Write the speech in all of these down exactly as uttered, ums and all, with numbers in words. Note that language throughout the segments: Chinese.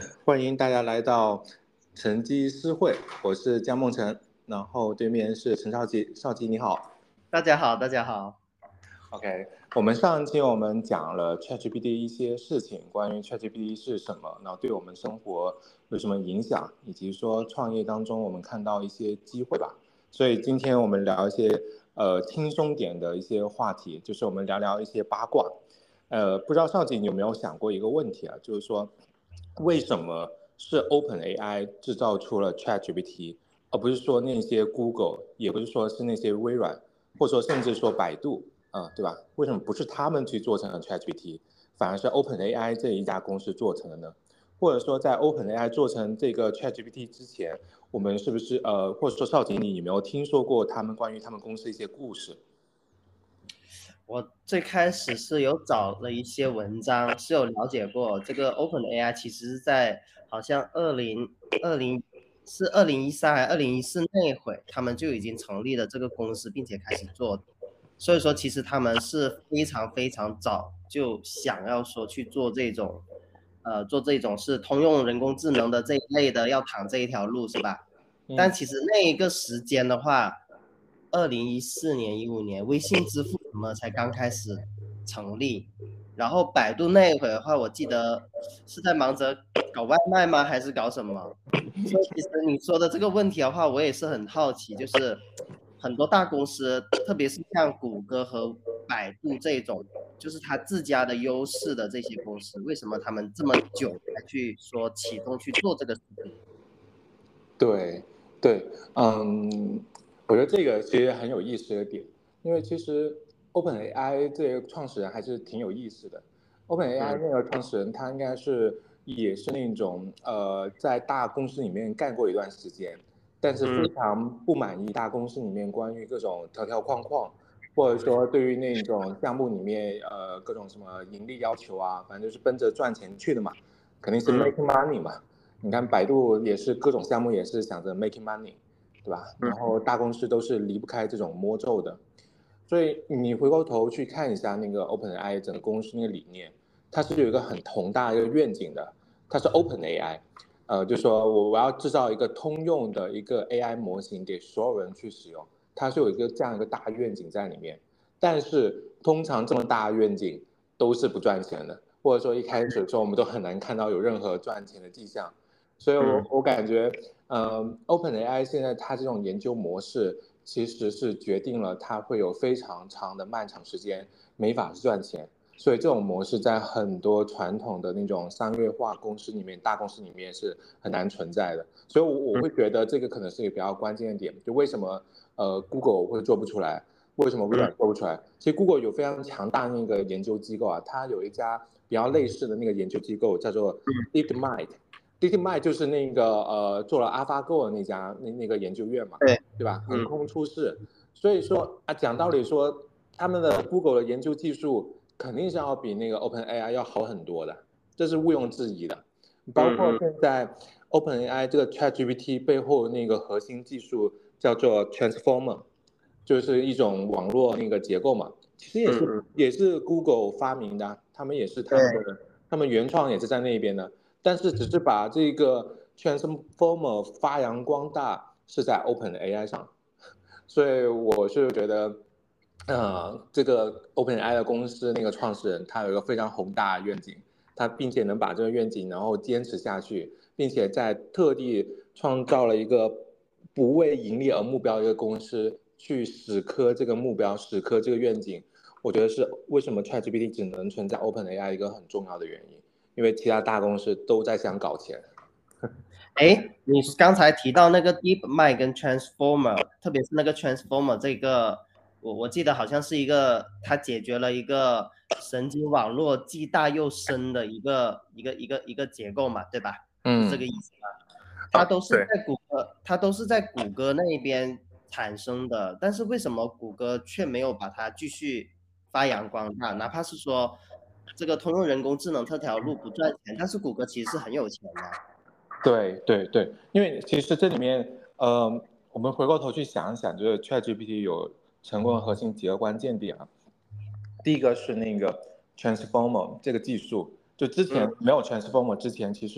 欢迎大家来到晨基诗会，我是江梦辰，然后对面是陈少基，少基你好。 大家好，大家好。 OK，我们上期我们讲了 ChatGPT 一些事情，关于 ChatGPT 是什么，然后对我们生活有什么影响，以及说创业当中我们看到一些机会吧。所以今天我们聊一些呃轻松点的一些话题，就是我们聊聊一些八卦。呃，不知道少基你有没有想过一个问题啊，就是说为什么是 OpenAI 制造出了 ChatGPT，而不是说那些 Google，也不是说是那些微软，或者说甚至说百度。啊、呃，对吧？为什么不是他们去做成了 ChatGPT，反而是 OpenAI 这一家公司做成的呢？或者说，在 OpenAI 做成这个 ChatGPT 之前，我们是不是呃，或者说少景，你有没有听说过他们关于他们公司一些故事？ 我最开始是有找了一些文章，是有了解过这个 OpenAI，其实是在好像二零二零是二零一三还是二零一四那会，他们就已经成立了这个公司，并且开始做。所以说，其实他们是非常非常早就想要说去做这种，呃，做这种是通用人工智能的这一类的，要躺这一条路是吧？但嗯其实那一个时间的话，二零一四年、一五年，微信支付什么才刚开始成立，然后百度那一会的话，我记得是在忙着搞外卖吗？还是搞什么？所以其实你说的这个问题的话，我也是很好奇，就是很多大公司，特别是像谷歌和百度这种，就是它自家的优势的这些公司，为什么他们这么久才去说启动去做这个事情？ 对对，嗯，我觉得这个其实很有意思的点，因为其实 OpenAI 这个创始人还是挺有意思的。OpenAI 嗯那个创始人他应该是也是那种呃在大公司里面干过一段时间，但是非嗯常不满意大公司里面关于各种条条框框，或者说对于那种项目里面呃各种什么盈利要求啊，反正就是奔着赚钱去的嘛，肯定是嗯 make money 嘛。你看百度也是各种项目也是想着 making money，对吧？然嗯后大公司都是离不开这种魔咒的，所以你回过头去看一下那个 OpenAI 整个公司那个理念，它是有一个很宏大的一个愿景的，它是 OpenAI，呃，就说我我要制造一个通用的一个 A I 模型给所有人去使用，它是有一个这样一个大愿景在里面。但是通常这么大的愿景都是不赚钱的，或者说一开始的时候我们都很难看到有任何赚钱的迹象。所以我， 嗯我感觉，嗯，OpenAI 现在它这种研究模式，其实是决定了它会有非常长的漫长时间没法赚钱。所以，这种模式在很多传统的那种商业化公司里面、大公司里面是很难存在的。所以我，我嗯会觉得这个可能是一个比较关键的点，就为什么呃 Google 会做不出来，为什么微嗯软做不出来？其实 Google 有非常强大的那个研究机构啊，它有一家比较类似的那个研究机构叫做 DeepMind。DeepMind 就是那个呃做了 AlphaGo 的那家那那个研究院嘛， 对， 对吧？横嗯空出世，所以说啊，讲道理说，他们的 Google 的研究技术肯定是要比那个 OpenAI 要好很多的，这是毋庸置疑的。包括嗯嗯现在 OpenAI 这个 ChatGPT 背后那个核心技术叫做 Transformer，就是一种网络那个结构嘛，其实也是嗯嗯， 也是 Google 发明的，他们也是他们对。 的，他们原创也是在那边的，但是只是把这个 Transformer 发扬光大是在 OpenAI 上，所以我是觉得，呃，这个 OpenAI 的公司那个创始人他有一个非常宏大的愿景，他并且能把这个愿景然后坚持下去，并且在特地创造了一个不为盈利而目标的一个公司去死磕这个目标，死磕这个愿景。我觉得是为什么 ChatGPT 只能存在 OpenAI 一个很重要的原因，因为其他大公司都在想搞钱。 哎，你刚才提到那个 DeepMind 跟 Transformer，特别是那个 Transformer 这个，我我记得好像是一个，它解决了一个神经网络既大又深的一个一个一个一个结构嘛，对吧？是这嗯， 个意思吗？它哦， 都是对， 在谷歌，它都是在谷歌那一边产生的，但是为什么谷歌却没有把它继续发扬光大？哪怕是说这个通用人工智能这条路不赚钱，但是谷歌其实是很有钱的。 对对对，因为其实这里面，呃，我们回过头去想一想，就是 ChatGPT 有成功的核心几个关键点啊。第一个是那个 Transformer 这个技术，就之前嗯没有 Transformer 之前，其实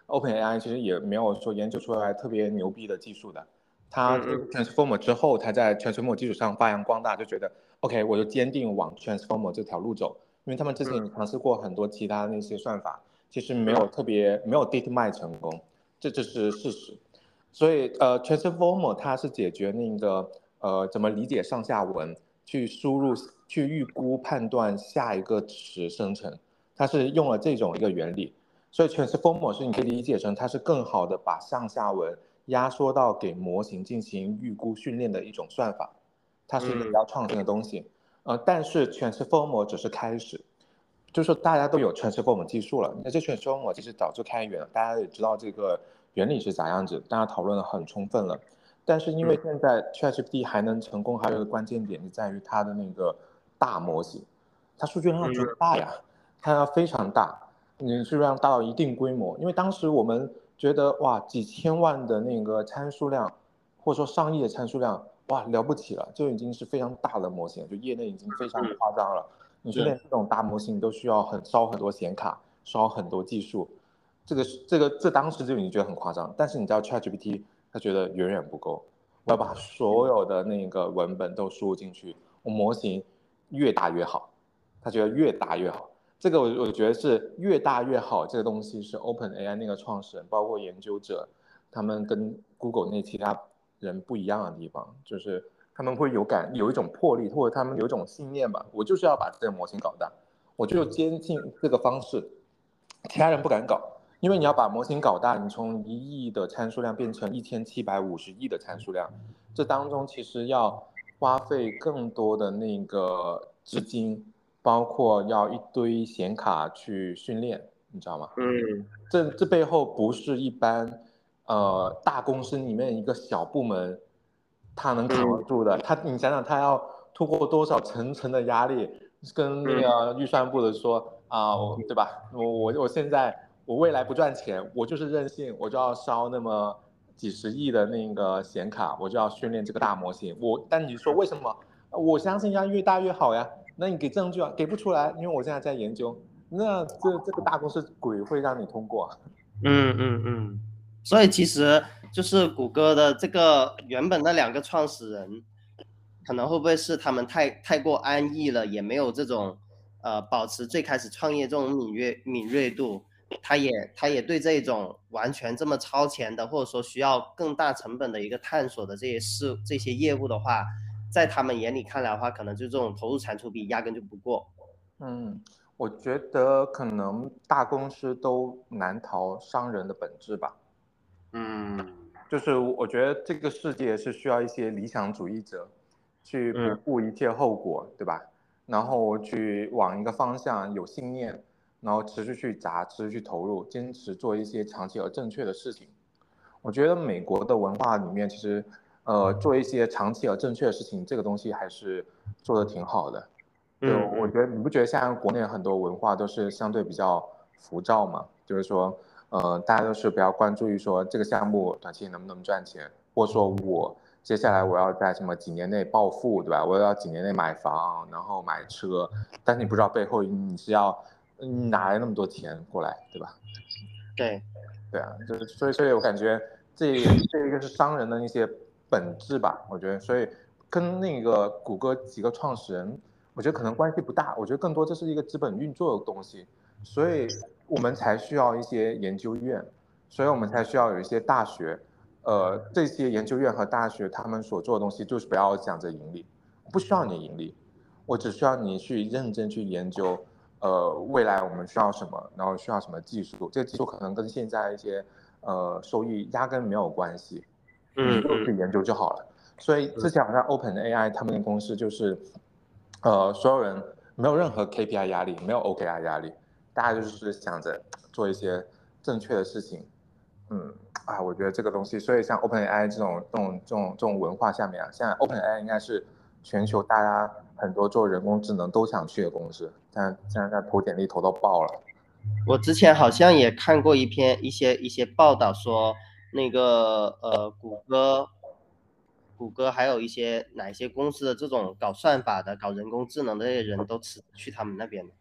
OpenAI 其实也没有说研究出来特别牛逼的技术的。它嗯嗯 Transformer 之后，它在 Transformer 基础上发扬光大，就觉得 OK，我就坚定往 Transformer 这条路走。因为他们之前尝试过很多其他的那些算法，其实没有特别没有 DeepMind 成功，这这是事实。所以呃 Transformer 它是解决那个呃怎么理解上下文，去输入去预估判断下一个词生成，它是用了这种一个原理。所以 Transformer 是你可以理解成它是更好的把上下文压缩到给模型进行预估训练的一种算法，它是一个比较创新的东西。呃，但是 Transformer 只是开始，就是说大家都有 Transformer 技术了，那这 Transformer 其实早就开源了，大家也知道这个原理是咋样子，大家讨论的很充分了。但是因为现在 ChatGPT 还能成功，还有一个关键点就在于它的那个大模型，它数据量足够大呀，它要非常大，你数据量大到一定规模。因为当时我们觉得哇，几千万的那个参数量，或者说上亿的参数量，哇，了不起了，就已经是非常大的模型，就业内已经非常夸张了。你去练这种大模型都需要很烧很多显卡，烧很多技术，这个这个这当时就已经觉得很夸张。但是你知道 ChatGPT 他觉得远远不够，我要把所有的那个文本都输入进去，我模型越大越好，他觉得越大越好。这个我我觉得是越大越好，这个东西是 OpenAI 那个创始人包括研究者，他们跟 Google 那其他人不一样的地方，就是他们会有感有一种魄力，或者他们有一种信念吧，我就是要把这个模型搞大，我就坚信这个方式，其他人不敢搞。因为你要把模型搞大，你从一亿的参数量变成一千七百五十亿的参数量，这当中其实要花费更多的那个资金，包括要一堆显卡去训练，你知道吗？ 嗯， 这这背后不是一般呃大公司里面一个小部门他能扛得住的。他你想想，他要通过多少层层的压力，跟那个预算部的说啊、呃，对吧？我我我现在我未来不赚钱，我就是任性，我就要烧那么几十亿的那个显卡，我就要训练这个大模型。我但你说为什么？我相信要越大越好呀。那你给证据啊，给不出来，因为我现在在研究。那这这个大公司鬼会让你通过？ 嗯嗯嗯，所以其实就是谷歌的这个原本那两个创始人，可能会不会是他们太太过安逸了，也没有这种呃保持最开始创业这种敏锐敏锐度，他也他也对这种完全这么超前的，或者说需要更大成本的一个探索的这些事这些业务的话，在他们眼里看来的话，可能就这种投入产出比压根就不过。 嗯，我觉得可能大公司都难逃商人的本质吧。 嗯就是我觉得这个世界是需要一些理想主义者，去不嗯顾一切后果，对吧？然后去往一个方向有信念，然后持续去砸，持续去投入，坚持做一些长期而正确的事情。我觉得美国的文化里面，其实，呃，做一些长期而正确的事情，这个东西还是做的挺好的。就我嗯觉得，你不觉得现在国内很多文化都是相对比较浮躁嘛？就是说，呃，大家都是比较关注于说这个项目短期能不能赚钱，或者说我接下来我要在什么几年内暴富，对吧？我要几年内买房，然后买车，但是你不知道背后你是要哪来那么多钱过来，对吧？ 对。 对啊，就是所以，所以我感觉这这一个是商人的一些本质吧，我觉得，所以跟那个谷歌几个创始人，我觉得可能关系不大，我觉得更多这是一个资本运作的东西，所以我们才需要一些研究院，所以我们才需要有一些大学，呃，这些研究院和大学他们所做的东西就是不要想着盈利，不需要你盈利，我只需要你去认真去研究。呃，未来我们需要什么，然后需要什么技术，这个技术可能跟现在一些呃收益压根没有关系，你就去研究就好了。所以之前好像 OpenAI 他们的公司就是，呃，所有人没有任何 K P I 压力，没有 O K R 压力，大家就是想着做一些正确的事情。嗯，啊，我觉得这个东西，所以像 OpenAI 这种这种这种这种文化下面啊，现在 OpenAI 应该是全球大家很多做人工智能都想去的公司，但现在在投简历投到爆了。 我之前好像也看过一篇一些一些报道说，那个呃，谷歌、谷歌还有一些哪一些公司的这种搞算法的、搞人工智能的这些人都辞去他们那边了。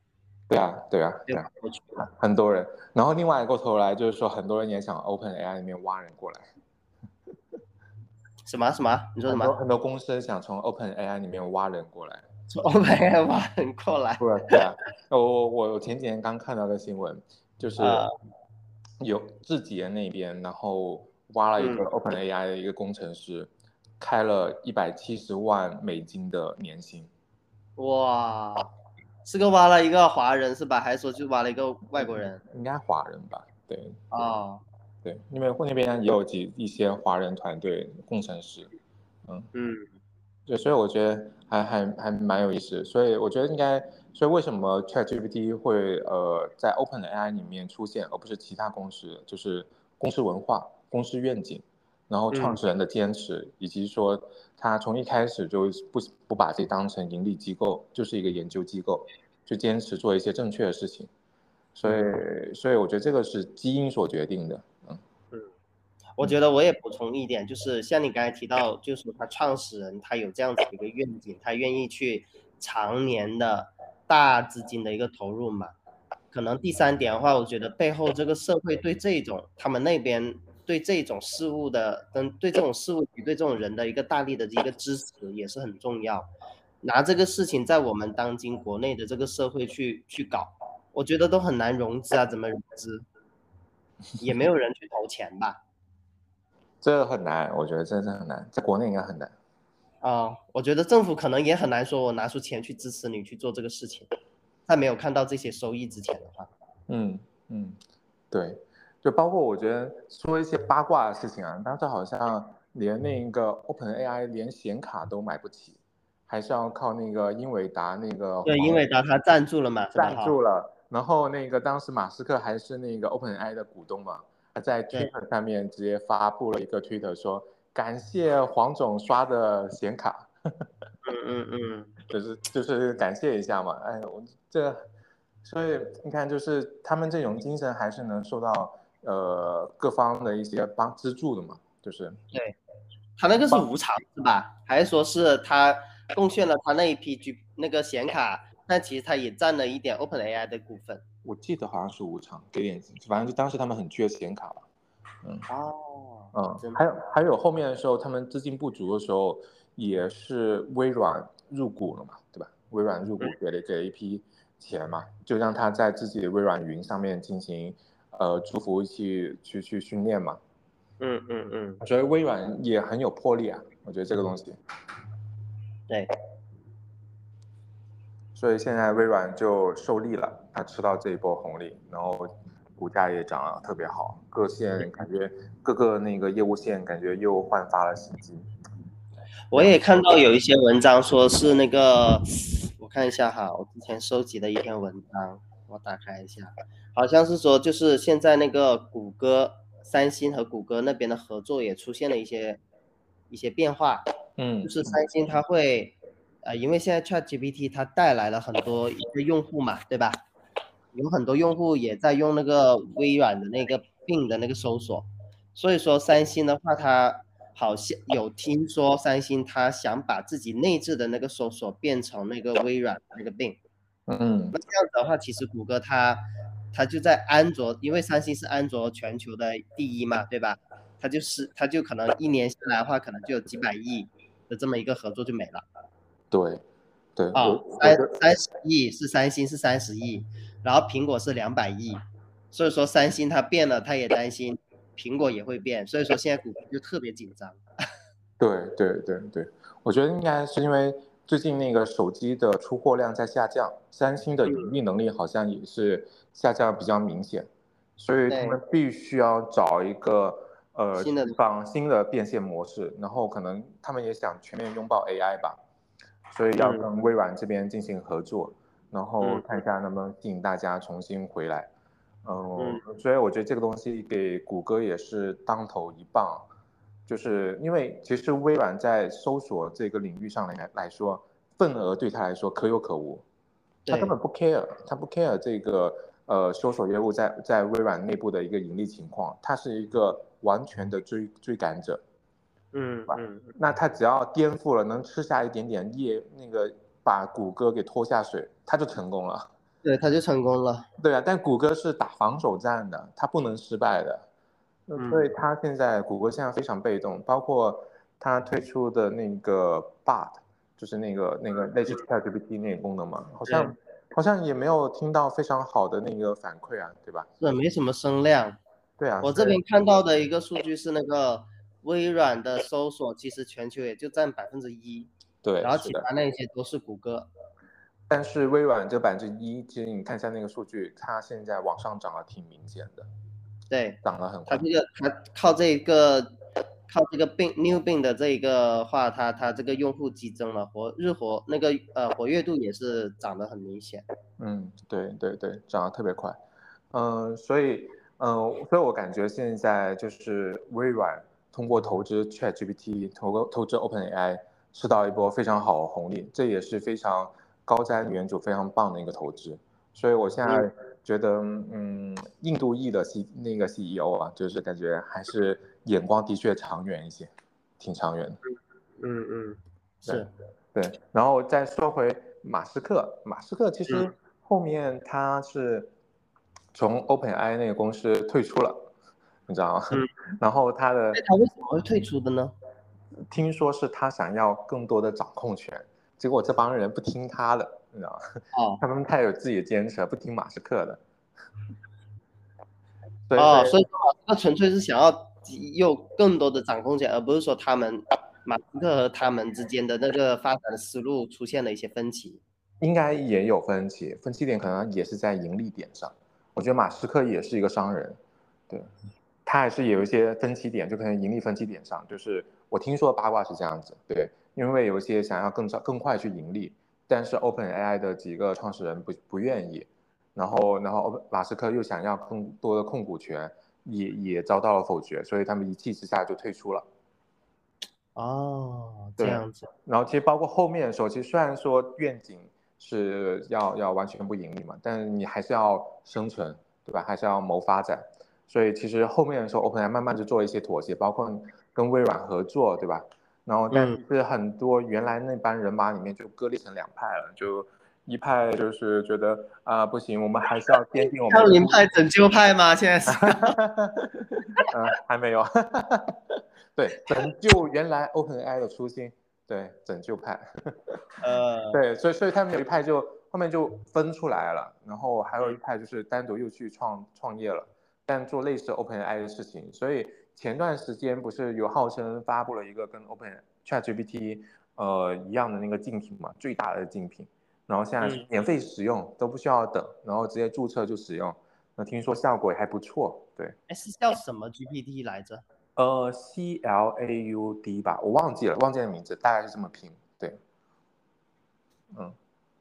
对啊，对啊，对啊， 过去了。 很多人。然后另外过头来就是说，很多人也想 OpenAI 里面挖人过来。 什么什么？你说什么？ 很多很多公司想从 OpenAI 里面挖人过来。 从欧美挖人过来？ 对啊，对啊。我我前几天刚看到个新闻，就是啊， 有字节那边，然后挖了一个 OpenAI 的一个工程师，开了一百七十万美金的年薪。 哇，是个挖了一个华人是吧？还是说就挖了一个外国人？ 应该华人吧？对哦， 对，因为那边也有几一些华人团队工程师。嗯。 嗯对，所以我觉得还还还蛮有意思，所以我觉得应该，所以为什么 ChatGPT 会呃在 OpenAI 里面出现，而不是其他公司，就是公司文化、公司愿景，然后创嗯始人的坚持，以及说他从一开始就不不把自己当成盈利机构，就是一个研究机构，去坚持做一些正确的事情，所以所以我觉得这个是基因所决定的。嗯嗯。我觉得我也补充一点，就是像你刚才提到，就是说他创始人他有这样子的一个愿景，他愿意去常年的大资金的一个投入嘛。可能第三点的话，我觉得背后这个社会对这种他们那边对这种事物的跟对这种事物与对这种人的一个大力的一个支持也是很重要。拿这个事情在我们当今国内的这个社会去去搞，我觉得都很难融资啊，怎么融资？也没有人去投钱吧。 这很难，我觉得真的很难，在国内应该很难。 啊、呃我觉得政府可能也很难说，我拿出钱去支持你去做这个事情，在没有看到这些收益之前的话。 嗯嗯。对，就包括我觉得说一些八卦的事情啊，当时好像连那个 OpenAI 连显卡都买不起，还是要靠那个英伟达那个对， 黄英伟达它赞助了嘛，是吧？ 赞哈， 助了，然后那个当时马斯克还是那个 OpenAI 的股东嘛，他在 Twitter 上面直接发布了一个 Twitter 说感谢黄总刷的显卡。 嗯嗯嗯， 就是就是感谢一下嘛。哎，我这，所以你看，就是他们这种精神还是能受到呃各方的一些帮资助的嘛，就是对，他那个是无偿是吧？还是说是他贡献了他那一批 G 那个显卡，但其实他也占了一点 OpenAI 的股份。 我记得好像是无偿给点，反正就当时他们很缺显卡吧。嗯哦， 嗯。 真的。 还有还有后面的时候，他们资金不足的时候，也是微软入股了嘛，对吧？微软入股给了给了一批钱嘛，就让他在自己的微软云上面进行呃主服务器去去训练嘛。 嗯嗯嗯， 所以微软也很有魄力啊，我觉得这个东西。 对。 所以现在微软就受利了，它吃到这一波红利，然后股价也涨了特别好，各线感觉各个那个业务线感觉又焕发了新机。 我也看到有一些文章说是那个，我看一下哈，我之前收集的一篇文章，我打开一下，好像是说就是现在那个谷歌、三星和谷歌那边的合作也出现了一些一些变化， 嗯， 就是三星它会，呃，因为现在 ChatGPT 它带来了很多一些用户嘛，对吧？有很多用户也在用那个微软的那个 Bing 的那个搜索，所以说三星的话，它好像有听说三星它想把自己内置的那个搜索变成那个微软那个 Bing。 嗯， 那这样子的话，其实谷歌它它就在安卓，因为三星是安卓全球的第一嘛，对吧？它就是它就可能一年下来的话，可能就有几百亿的这么一个合作就没了。 对，对， 啊， 我我三觉得三十亿是三星是三十亿，然后苹果是两百亿，所以说三星它变了，它也担心苹果也会变，所以说现在股票就特别紧张。 对对对对，我觉得应该是因为最近那个手机的出货量在下降，三星的盈利能力好像也是下降比较明显，所以他们必须要找一个呃新的放新的变现模式，然后可能他们也想全面拥抱 A I 吧，所以要跟微软这边进行合作，然后看一下能不能吸引大家重新回来。嗯，所以我觉得这个东西给谷歌也是当头一棒。就是因为其实微软在搜索这个领域上来来说，份额对他来说可有可无，他根本不 care， 他不 care 这个呃搜索业务在在微软内部的一个盈利情况，他是一个完全的追追赶者， 嗯嗯， 那他只要颠覆了，能吃下一点点业那个把谷歌给拖下水，他就成功了。 对，他就成功了。 对啊，但谷歌是打防守战的，它不能失败的。 嗯， 所以它现在谷歌现在非常被动，包括它推出的那个 Bard，就是那个那个类似 ChatGPT 那个功能嘛，好像好像也没有听到非常好的那个反馈啊，对吧？ 是没什么声量。 对啊， 我这边看到的一个数据是那个微软的搜索，其实全球也就占百分之一， 对， 然后其他那些都是谷歌。 但是微软这百分之一，其实你看一下那个数据，它现在往上涨了挺明显的。 对， 涨得很快。 它这个它靠这个靠这个病 new 病的这一个话，它它这个用户激增了，活日活那个呃活跃度也是涨得很明显。 嗯，对对对，涨得特别快。嗯、呃，所以嗯、呃，所以我感觉现在就是微软通过投资 ChatGPT，投投资 OpenAI，吃到一波非常好的红利，这也是非常高瞻远瞩、非常棒的一个投资。所以我现在觉得，嗯，印度裔的 C 那个 C E O 啊，就是感觉还是眼光的确长远一些，挺长远的。 嗯嗯， 对是， 对。然后再说回马斯克，马斯克其实后面他是从 OpenAI 那个公司退出了，你知道吗？ 嗯， 然后他的他为什么会退出的呢？ 听说是他想要更多的掌控权，结果这帮人不听他的，你知道吗？ 哦他们太有自己的坚持，不听马斯克的。所以所哦， 以所以说这个纯粹是想要有更多的掌控权，而不是说他们马斯克和他们之间的那个发展的思路出现了一些分歧。 应该也有分歧，分歧点可能也是在盈利点上。我觉得马斯克也是一个商人，对，他还是有一些分歧点，就可能盈利分歧点上，就是我听说八卦是这样子，对，因为有一些想要更早更快去盈利，但是 OpenAI 的几个创始人不不愿意，然后然后马斯克又想要更多的控股权，也也遭到了否决，所以他们一气之下就退出了。 哦，这对， 样子。 然后其实包括后面的时候，其实虽然说愿景是要要完全不盈利嘛，但是你还是要生存，对吧？还是要谋发展。所以其实后面的时候，OpenAI 慢慢就做了一些妥协，包括跟微软合作，对吧？然后但是很多原来那班人马里面就割裂成两派了，就一派就是觉得啊、呃、不行，我们还是要坚定我们的。 降临派、拯救派吗？现在是？ 嗯，还没有。对，拯救原来 OpenAI 的初心，对，拯救派。 呃， 对，所以所以他们有一派就后面就分出来了，然后还有一派就是单独又去创创业了，但做类似 OpenAI 的事情。所以前段时间不是有号称发布了一个跟 Open ChatGPT 呃一样的那个竞品嘛，最大的竞品，然后现在是免费使用，都不需要等，然后直接注册就使用。那听说效果也还不错，对。 哎，是叫什么 G P T 来着？ 呃，C L A U D 吧，我忘记了，忘记了名字，大概是这么拼。对，嗯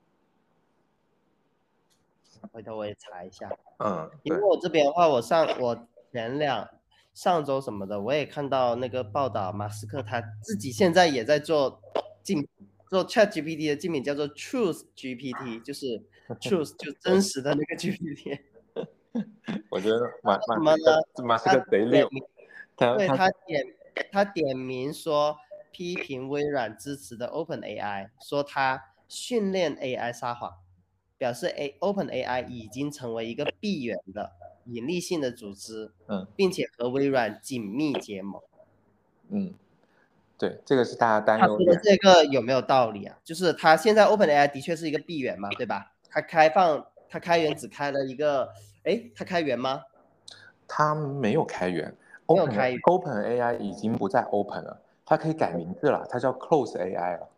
回头我也查一下， 嗯，对， 因为我这边的话，我上我前两上周什么的，我也看到那个报道，马斯克他自己现在也在做竞做 Chat G P T 的竞品，叫做 Truth G P T，就是 Truth 就真实的那个 G P T。 我觉得马马什么呢？ 斯克马斯他克贼溜， 点名，对他他他点他点名说批评微软支持的 OpenAI，说他训练 A I 撒谎，表示 A OpenAI 已经成为一个闭源的盈利性的组织， 嗯并且和微软紧密结盟。 嗯，对，这个是大家担他说忧点。 的这个有没有道理啊？就是他现在 OpenAI 的确是一个闭源嘛，对吧？他开放，他开源只开了一个，哎，他开源吗？ 他没有开源，Open 没有开源。 OpenAI 已经不再 Open 了，它可以改名字了，它叫 Close A I 了。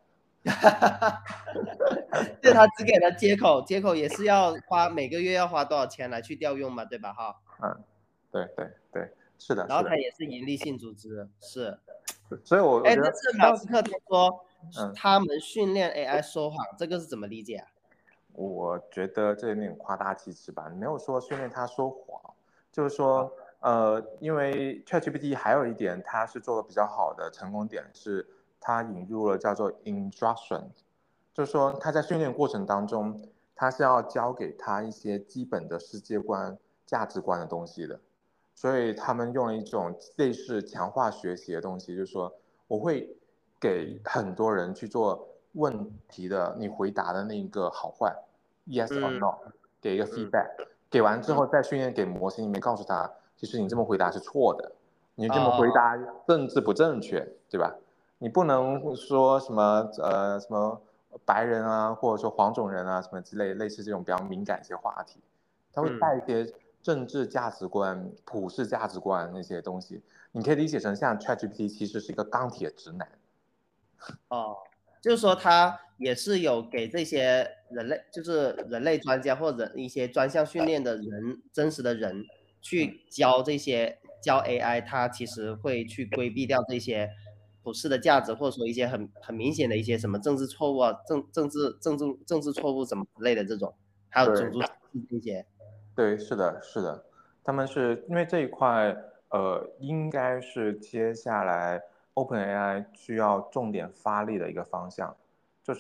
对，他只给了接口，接口也是要花每个月要花多少钱来去调用嘛，对吧？哈， 嗯，对对对，是的，是的， 然后他也是盈利性组织，是。 所以我我哎， 觉得， 但是马斯克他说嗯， 他们训练 A I 说谎，这个是怎么理解啊？ 我觉得这有点夸大其词吧，没有说训练他说谎，就是说，呃，因为 ChatGPT 还有一点它是做的比较好的成功点是，它引入了叫做 instruction，就是说它在训练过程当中，它是要教给他一些基本的世界观、价值观的东西的，所以他们用了一种类似强化学习的东西，就是说我会给很多人去做问题的，你回答的那个好坏。Yes or 嗯 no， 给一个 feedback，、嗯、给完之后再训练给模型里面告诉他，其实你这么回答是错的，你这么回答政治不正确，对吧？你不能说什么呃什么白人啊，或者说黄种人啊什么之类类似这种比较敏感一些话题，他会带一些政治价值观、普世价值观那些东西，你可以理解成像 ChatGPT 其实是一个钢铁直男。 哦，就是说他也是有给这些人类，就是人类专家或者一些专项训练的人，真实的人去教这些教 A I， 它其实会去规避掉这些普世的价值，或者说一些很很明显的一些什么政治错误啊、政政治政治政治错误什么之类的这种，还有种族歧视这些。 对，是的，是的，他们是因为这一块，呃，应该是接下来 OpenAI 需要重点发力的一个方向，就是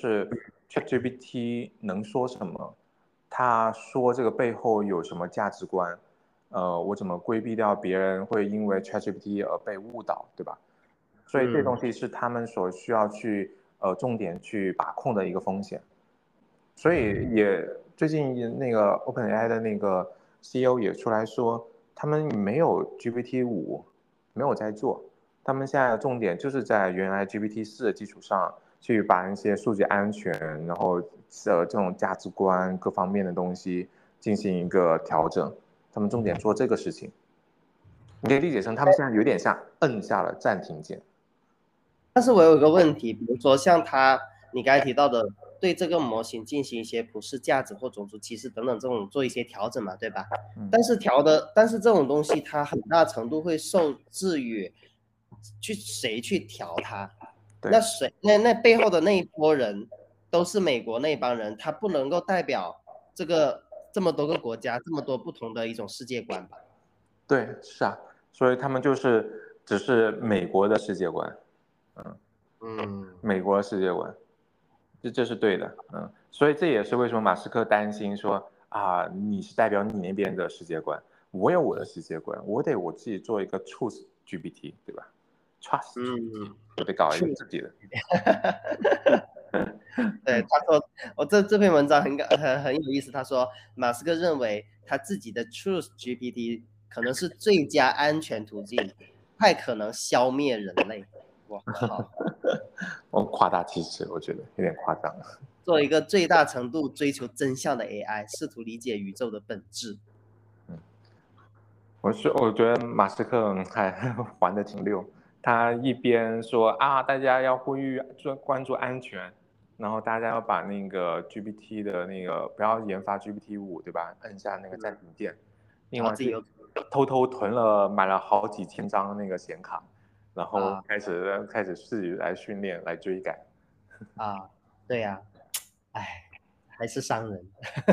ChatGPT 能说什么，他说这个背后有什么价值观，呃，我怎么规避掉别人会因为 ChatGPT 而被误导，对吧？所以这东西是他们所需要去呃重点去把控的一个风险。所以也最近那个 OpenAI 的那个 C E O 也出来说，他们没有 G P T 五，没有在做，他们现在的重点就是在原来 G P T 四的基础上，去把一些数据安全，然后呃这种价值观各方面的东西进行一个调整，他们重点做这个事情。你可以理解成他们现在有点像摁下了暂停键。 但是我有一个问题，比如说像他你刚才提到的，对这个模型进行一些普世价值或种族歧视等等这种做一些调整嘛，对吧？嗯、但是调的，但是这种东西它很大程度会受制于去谁去调它，那谁那那背后的那一波人都是美国那帮人，他不能够代表这个这么多个国家这么多不同的一种世界观吧？ 对，是啊，所以他们就是只是美国的世界观。嗯嗯，美国世界观，这这是对的，嗯，所以这也是为什么马斯克担心说啊，你是代表你那边的世界观，我有我的世界观，我得我自己做一个 Truth G P T， 对吧 ？Trust， 嗯， 我得搞一个自己的。 对，他说，我、哦、这这篇文章很很很有意思。他说，马斯克认为他自己的 Truth G P T 可能是最佳安全途径，太可能消灭人类。我靠！ 我夸大其词，我觉得有点夸张。 做一个最大程度追求真相的 A I， 试图理解宇宙的本质。 嗯，我是我觉得马斯克还玩的挺溜，他一边说啊，大家要呼吁关注安全，然后大家要把那个 G P T 的那个不要研发 G P T 五，对吧？按下那个暂停键。另外是偷偷囤了买了好几千张那个显卡，然后开始、啊、开始自己来训练来追赶。 啊，对呀、啊，哎，还是商人。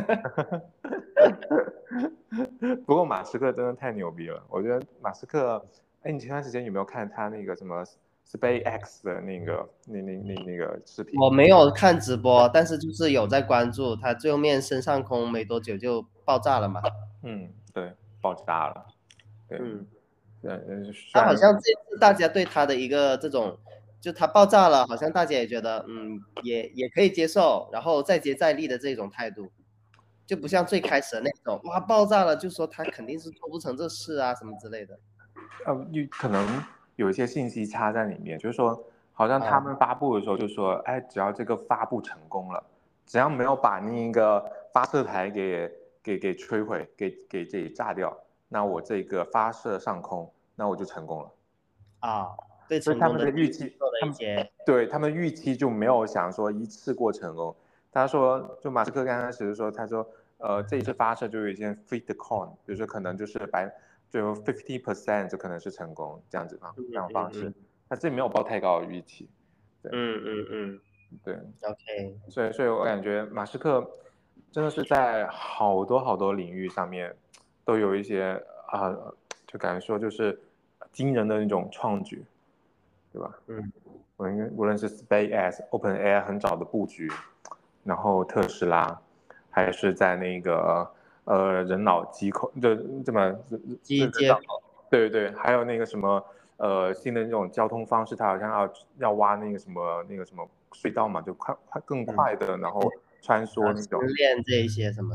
不过马斯克真的太牛逼了，我觉得马斯克，哎，你前段时间有没有看他那个什么 SpaceX 的那个那那那那个视频？ 我没有看直播，但是就是有在关注他最后面升上空没多久就爆炸了嘛。 嗯，对，爆炸了。对， 嗯， 对， 他好像这次大家对他的一个这种，就他爆炸了，好像大家也觉得嗯也也可以接受，然后再接再厉的这种态度，就不像最开始的那种哇爆炸了就说他肯定是做不成这事啊什么之类的。 呃，可能有一些信息差在里面，就是说，好像他们发布的时候就说，啊、哎，只要这个发布成功了，只要没有把那个发射台给给给摧毁，给给这里炸掉，那我这个发射上空，那我就成功了。 啊，对所以他们成功的预期， 做的一些， 对他们预期就没有想说一次过成功。他说，就马斯克刚开始的时候，他说，呃，这一次发射就有一件 fit the con， 就是可能就是百就 fifty percent 就可能是成功这样子方这样方式。他自己没有抱太高的预期。对， 嗯嗯嗯， 对 ，OK， 所以所以我感觉马斯克真的是在好多好多领域上面都有一些啊、呃，就感觉说就是惊人的那种创举。对吧？ 嗯， 无论是 SpaceX、OpenAI 很早的布局，然后特斯拉，还是在那个呃人脑机控，就这么机接口， 对对对，还有那个什么呃新的那种交通方式，它好像要要挖那个什么那个什么隧道嘛，就快快更快的，然后穿梭那种链这一些什么的。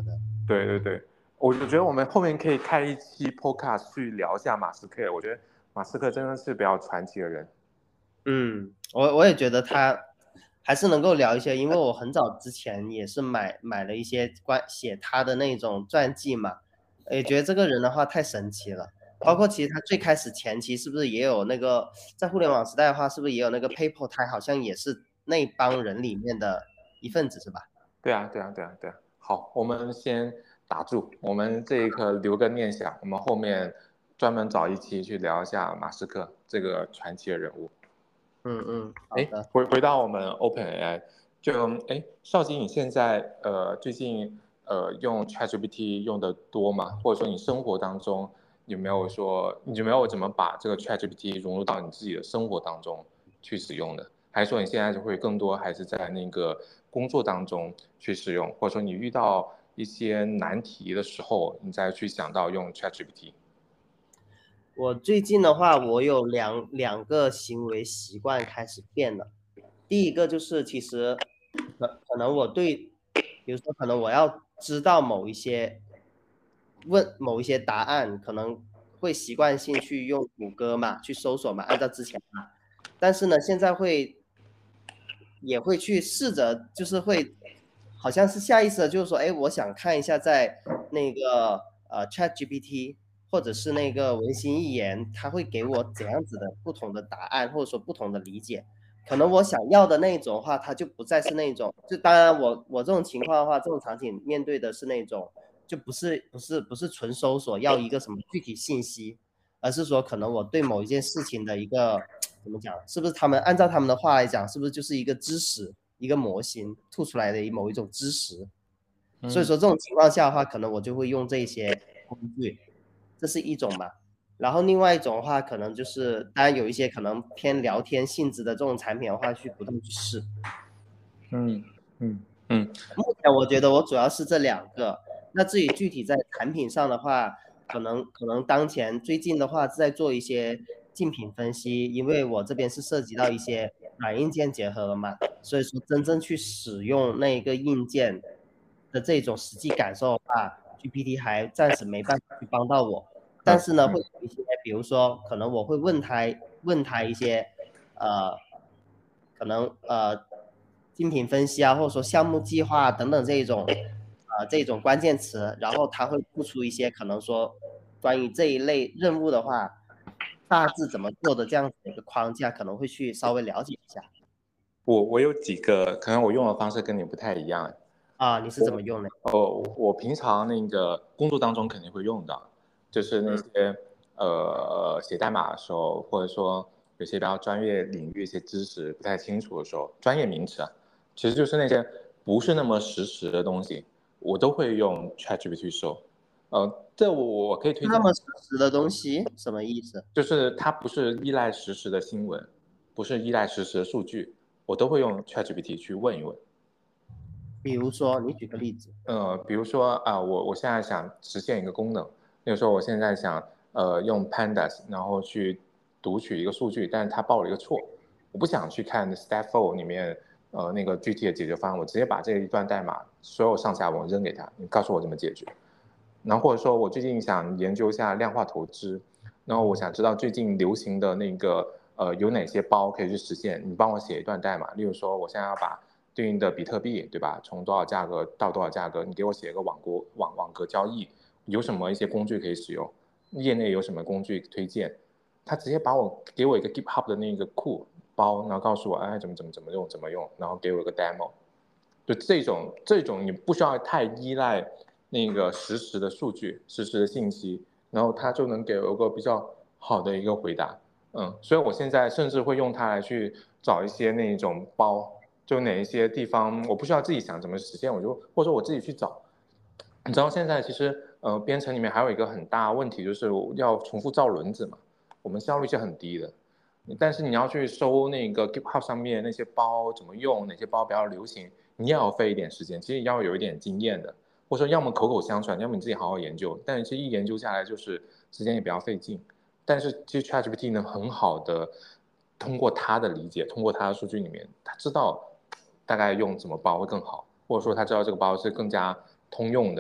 对对对，我我觉得我们后面可以开一期 podcast 去聊一下马斯克，我觉得马斯克真的是比较传奇的人。 嗯，我我也觉得他还是能够聊一些，因为我很早之前也是买买了一些关写他的那种传记嘛，也觉得这个人的话太神奇了。包括其实他最开始前期是不是也有那个在互联网时代的话，是不是也有那个 PayPal，他好像也是那帮人里面的一份子是吧？ 对啊，对啊，对啊，对啊。好，我们先打住，我们这一刻留个念想，我们后面专门找一期去聊一下马斯克这个传奇的人物。 嗯嗯，好哎， 的。 回回到我们 OpenAI，就哎，邵吉，你现在呃最近呃用 ChatGPT 用的多吗？或者说你生活当中有没有说你有没有怎么把这个 ChatGPT 融入到你自己的生活当中去使用的？还是说你现在就会更多还是在那个工作当中去使用，或者说你遇到一些难题的时候，你再去想到用 ChatGPT？ 我最近的话，我有两两个行为习惯开始变了。第一个就是其实可可能我对，比如说可能我要知道某一些问某一些答案，可能会习惯性去用谷歌嘛，去搜索嘛，按照之前嘛。但是呢，现在会也会去试着，就是会好像是下意识的，就是说，哎，我想看一下在那个呃 ChatGPT 或者是那个文心一言，它会给我怎样子的不同的答案，或者说不同的理解。可能我想要的那种的话，它就不再是那种，就当然我我这种情况的话，这种场景面对的是那种，就不是不是不是纯搜索要一个什么具体信息，而是说可能我对某一件事情的一个怎么讲，是不是他们按照他们的话来讲，是不是就是一个知识，一个模型吐出来的某一种知识？所以嗯说这种情况下的话，可能我就会用这些工具，这是一种嘛。然后另外一种的话，可能就是当然有一些可能偏聊天性质的这种产品的话，去不断去试。 嗯嗯嗯目前我觉得我主要是这两个。那至于具体在产品上的话，可能可能当前最近的话是在做一些竞品分析，因为我这边是涉及到一些软硬件结合了嘛，所以说真正去使用那个硬件的这种实际感受的话，G P T 还暂时没办法去帮到我。但嗯是呢，会嗯有一些，比如说可能我会问他问他一些呃可能呃竞品分析啊，或者说项目计划等等这一种呃这种关键词，然后他会付出一些可能说关于这一类任务的话，大致怎么做的这样子的一个框架，可能会去稍微了解一下。 我我有几个，可能我用的方式跟你不太一样。 啊。你是怎么用的？ 哦，我平常那个工作当中肯定会用到，就是那嗯些呃写代码的时候，或者说有些比较专业领域一些知识不太清楚的时候，专业名词啊，其实就是那些不是那么实时的东西，我都会用 ChatGPT 去搜。呃，这我我可以推荐， 那么实时的东西什么意思？ 就是它不是依赖实时的新闻，不是依赖实时的数据，我都会用 ChatGPT 去问一问。 比如说，你举个例子。 呃，比如说啊、我我现在想实现一个功能，比如说我现在想呃用 Pandas，然后去读取一个数据，但是它报了一个错，我不想去看 Stackful 里面呃那个具体的解决方案，我直接把这一段代码所有上下文扔给他，你告诉我怎么解决。然后或者说我最近想研究一下量化投资，然后我想知道最近流行的那个呃有哪些包可以去实现，你帮我写一段代码，例如说我现在要把对应的比特币，对吧？从多少价格到多少价格，你给我写一个网格网网格交易，有什么一些工具可以使用？业内有什么工具推荐？他直接把我给我一个 GitHub 的那个库包，然后告诉我，哎，怎么怎么怎么用怎么用，然后给我一个 demo。就这种这种你不需要太依赖那个实时的数据、实时的信息，然后它就能给我一个比较好的一个回答。嗯，所以我现在甚至会用它来去找一些那种包。就哪一些地方我不需要自己想怎么实现，我就或者说我自己去找。你知道现在其实呃编程里面还有一个很大问题，就是要重复造轮子嘛，我们效率是很低的。但是你要去搜那个 GitHub 上面那些包怎么用，哪些包比较流行，你也要费一点时间，其实要有一点经验的，或者说要么口口相传，要么你自己好好研究。但是其实一研究下来就是时间也比较费劲。但是其实 ChatGPT 能很好的通过他的理解，通过他的数据里面，他知道大概用什么包会更好，或者说他知道这个包是更加通用的，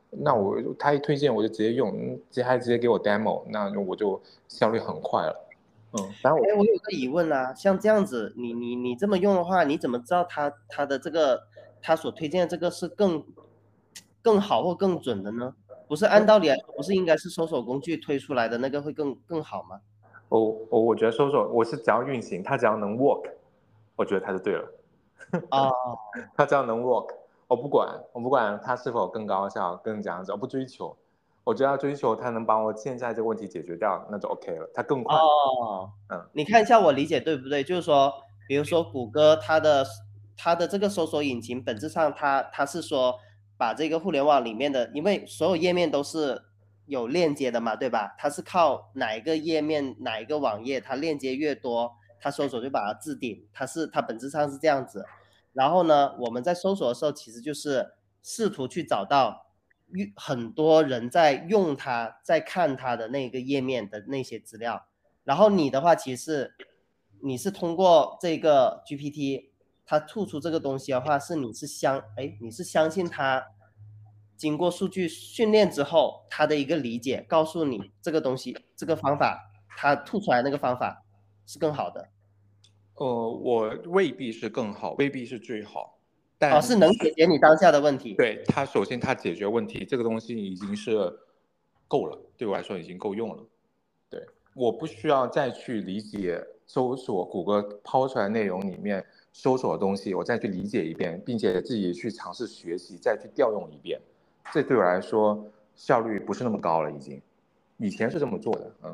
那我他一推荐我就直接用，直接还直接给我 demo， 那我就效率很快了。嗯，反正我哎，我有个疑问啊，像这样子，你你你这么用的话，你怎么知道他他的这个他所推荐的这个是更更好或更准的呢？不是按道理来说，不是应该是搜索工具推出来的那个会更更好吗？ 我我我觉得搜索我是只要运行，它只要能 work， 我觉得它就对了。 哦， 它只要能 work， 我不管我不管它是否更高效、更讲究，我不追求，我只要追求它能把我现在这个问题解决掉，那就 OK 了。它更快， 哦， 嗯， 你看一下我理解对不对？就是说，比如说谷歌它的它的这个搜索引擎本质上它它是说把这个互联网里面的，因为所有页面都是有链接的嘛，对吧？它是靠哪一个页面哪一个网页它链接越多，它搜索就把它置顶，它是它本质上是这样子。然后呢，我们在搜索的时候其实就是试图去找到很多人在用它在看它的那个页面的那些资料。然后你的话，其实你是通过这个 G P T，它吐出这个东西的话，是你是相哎，你是相信它经过数据训练之后，它的一个理解，告诉你这个东西这个方法，它吐出来那个方法是更好的。 呃，我未必是更好，未必是最好， 哦， 但是能解决你当下的问题。 对它首先它解决问题，这个东西已经是够了，对我来说已经够用了。对，我不需要再去理解搜索谷歌抛出来内容里面搜索的东西，我再去理解一遍，并且自己去尝试学习，再去调用一遍。这对我来说效率不是那么高了，已经。以前是这么做的，嗯。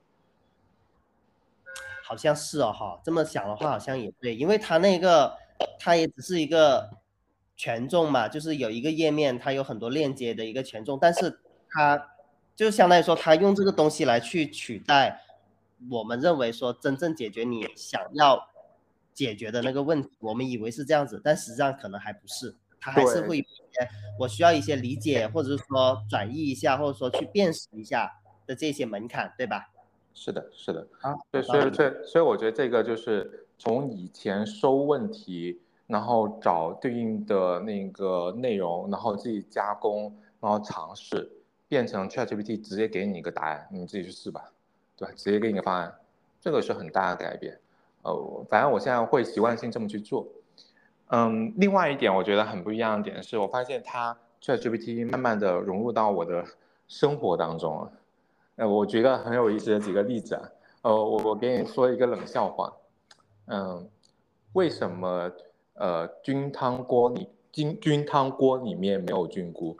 好像是哦哈，这么想的话好像也对，因为它那个它也只是一个权重嘛，就是有一个页面它有很多链接的一个权重，但是它就相当于说它用这个东西来去取代我们认为说真正解决你想要解决的那个问题，我们以为是这样子，但实际上可能还不是，它还是会有对， 一些我需要一些理解，或者是说转译一下，或者说去辨识一下的这些门槛，对吧？ 是的，是的， 啊， 对， 有道理。 所以这所以我觉得这个就是从以前收问题，然后找对应的那个内容，然后自己加工，然后尝试，变成 ChatGPT 直接给你一个答案，你自己去试吧，对吧？直接给你个方案，这个是很大的改变。呃，反正我现在会习惯性这么去做。嗯，另外一点我觉得很不一样的点是，我发现它 ChatGPT 慢慢的融入到我的生活当中了。呃，我觉得很有意思的几个例子啊，呃，我我给你说一个冷笑话，嗯，为什么呃菌汤锅里菌菌汤锅里面没有菌菇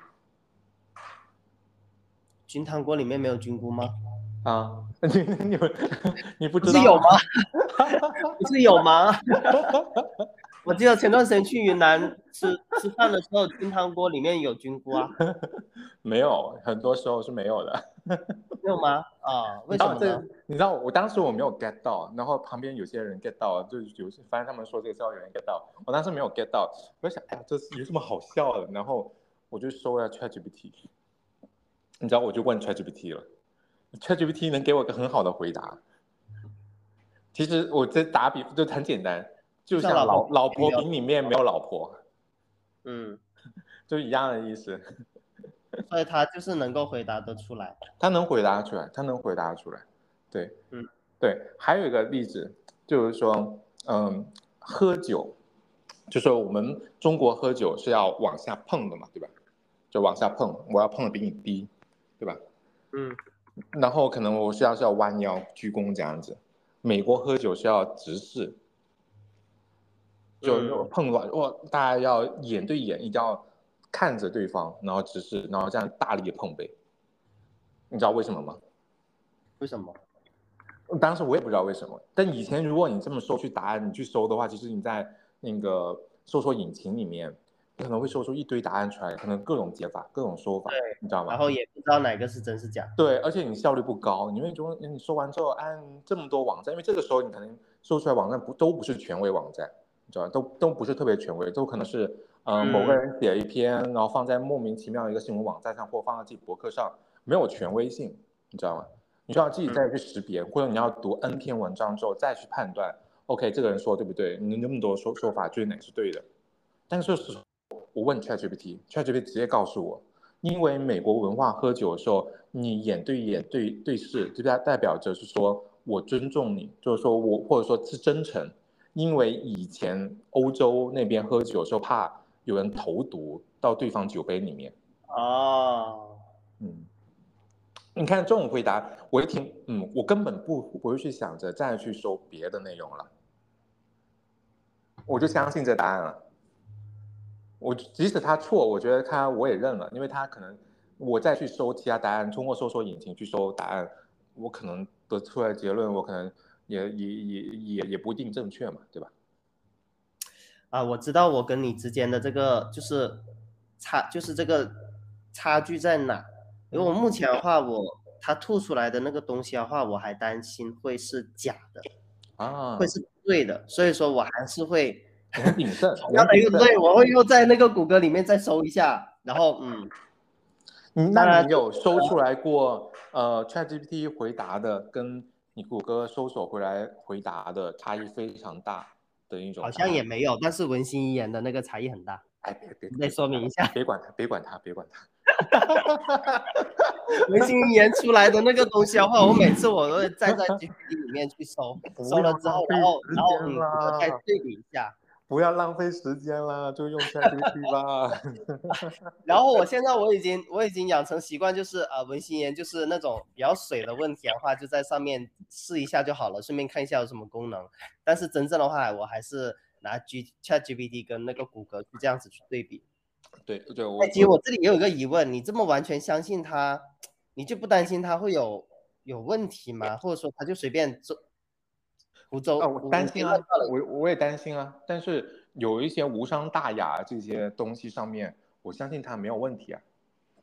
菌汤锅里面没有菌菇吗？ 啊？你你们你不知道吗？ 不是有吗？不是有吗？我记得前段时间去云南吃吃饭的时候，菌汤锅里面有菌菇啊， 没有，很多时候是没有的。 没有吗？啊， 你知道这， 为什么呢？ 你知道我当时我没有 get 到，然后旁边有些人 get 到，就是有些发现他们说这个笑有人 get 到，我当时没有 get 到，我在想，哎呀，这是有什么好笑的？然后我就搜了 ChatGPT，你知道我就问 ChatGPT 了，ChatGPT 能给我个很好的回答。其实我这打比就很简单，就就像老婆像老老婆没有， 饼里面没有老婆， 嗯， 就一样的意思。 所以他就是能够回答得出来， 他能回答出来，他能回答出来。对， 嗯对。还有一个例子就是说，嗯，喝酒，就说我们中国喝酒是要往下碰的嘛，对吧？就往下碰，我要碰的比你低，对吧？ 嗯然后可能我需要是要弯腰鞠躬这样子。美国喝酒是要直视，就嗯， 碰软，哇，大家要眼对眼，一定要看着对方，然后直视，然后这样大力的碰杯。你知道为什么吗？ 为什么？ 当时我也不知道为什么，但以前如果你这么搜去答案，你去搜的话，其实你在那个搜索引擎里面，你可能会搜出一堆答案出来，可能各种解法、各种说对， 法，你知道吗？ 然后也不知道哪个是真是假， 对，而且你效率不高，你会说你搜完之后按这么多网站，因为这个时候你可能搜出来网站不都不是权威网站，你知道吧？都都不是特别权威，都可能是嗯、呃某个嗯人写一篇，然后放在莫名其妙的一个新闻网站上，或放在自己博客上，没有权威性，你知道吗？你需要自己再去识别，或者你要读 N 篇文章之后再去判断，OK，这个人说对不对？你那么多说说法，就是哪是对的？但是我问 ChatGPT，ChatGPT 直接告诉我， 因为美国文化喝酒的时候，你眼对眼对对视，就代代表着是说我尊重你，就是说我或者说是真诚。因为以前欧洲那边喝酒的时候，怕有人投毒到对方酒杯里面。 哦， 嗯，你看这种回答，我一听，嗯，我根本不不会去想着再去搜别的内容了，我就相信这答案了。我即使他错，我觉得他我也认了，因为他可能我再去搜其他答案，通过搜索引擎去搜答案，我可能得出来的结论，我可能也也也也也不一定正确嘛，对吧？ 啊，我知道我跟你之间的这个就是差，就是这个差距在哪。因为我目前的话，我他吐出来的那个东西的话，我还担心会是假的， 啊， 会是不对的，所以说我还是会你很谨慎， 同你样的一个对， 很谨慎。 我会又在那个谷歌里面再搜一下，然后嗯， 嗯，那当然你有搜出来过呃 ChatGPT 回答的跟你谷歌搜索回来回答的差异非常大的一种好答案？ 像也没有，但是文心一言的那个差异很大， 哎，别别你得别管他， 说明一下。 别管他，别管他，别管他。 文心一言出来的那个东西的话，我每次我都会再在 G P T 里面去搜， 不要搜了之后， 浪费然后然后时间嗯，我再啦， 对比一下。 不要浪费时间啦，就用 ChatGPT 吧。 然后我现在我已经我已经养成习惯，就是呃文心一言就是那种比较水的问题的话，就在上面试一下就好了，顺便看一下有什么功能。但是真正的话，我还是拿 G ChatGPT 跟那个谷歌去这样子去对比。 对对，我哎，其实我这里也有一个疑问，你这么完全相信他，你就不担心他会有有问题吗？或者说他就随便做胡诌啊，我胡胡编担心啊， 乱造了？ 我我也担心啊，但是有一些无伤大雅这些东西上面，我相信它没有问题啊。